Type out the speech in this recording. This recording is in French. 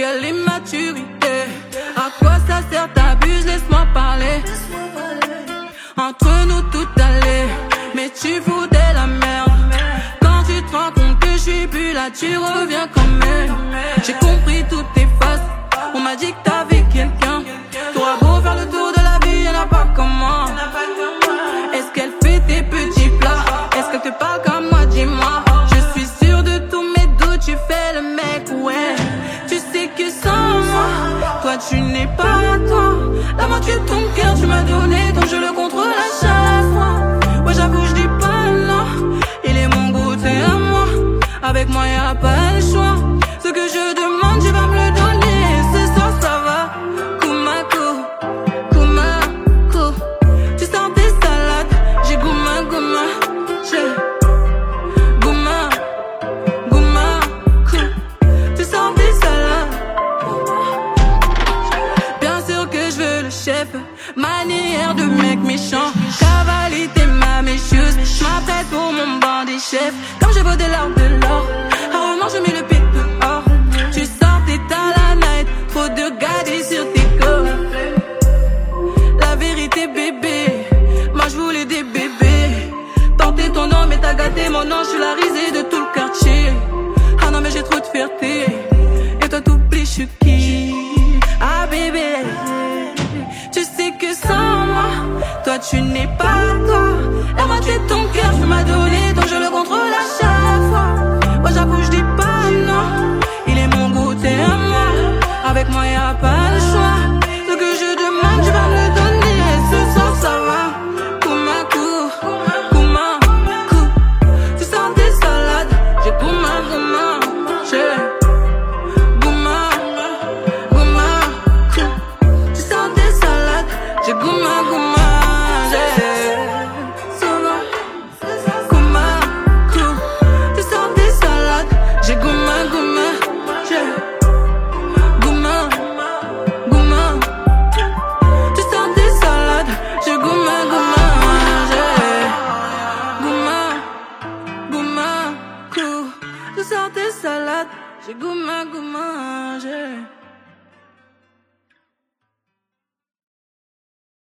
quelle immaturité. À quoi ça sert, t'abuses, laisse-moi parler. Entre nous tout allait, mais tu foutais la merde. Quand tu te rends compte que je suis plus là, tu reviens quand même. J'ai compris toutes tes faces, on m'a dit que t'avais quelqu'un. T'auras beau faire le tour de la vie, y'en a pas comme moi. Est-ce qu'elle fait tes petits plats? Est-ce qu'elle te parle comme moi, dis-moi. Je suis sûre de tous mes doutes, tu fais le mec, ouais. Tu sais que sans moi, toi tu n'es pas toi. La moitié de ton cœur tu m'as donné, donc je le contrôle à chaque fois. Ouais, j'avoue, je dis pas non, il est mon goût, t'es à moi. Avec moi y'a pas le choix. Ce que je demande, tu vas me le donner. Ce soir ça va, Kumako. Tu sors des salades, j'ai Kumako. Tu sors des salades. Bien sûr que je veux le chef, manière de mec méchant. Cavalier, t'es ma méchuse. J'm'apprête pour mon bandit chef. Comme je vaux de l'or de l'or, rarement je mets le pied dehors. Tu sortais à la night, trop de gadgets sur tes corps. La vérité bébé, moi je voulais des bébés. Porter ton nom mais t'as gâté mon nom, je suis la risée de tout le quartier. Ah non mais j'ai trop de fierté, et toi t'oublies je suis qui. Ah bébé, tu sais que sans moi, toi tu n'es pas toi. La moitié de ton cœur tu m'as donné, donc je le contrôle à chaque fois. Moi j'avoue je dis pas non, il est mon goût, t'es à moi. Avec moi y'a pas le choix. Ce que je demande tu vas me le donner. Ce soir ça va, Kumako. Tu sors des salades, j'ai Kumako. Tu sors des salades, j'ai Kumako. Tu sors des salades, j'ai Kumako. Tu sors des salades, j'ai Kumako. Tu sors des salades, j'ai Kumako.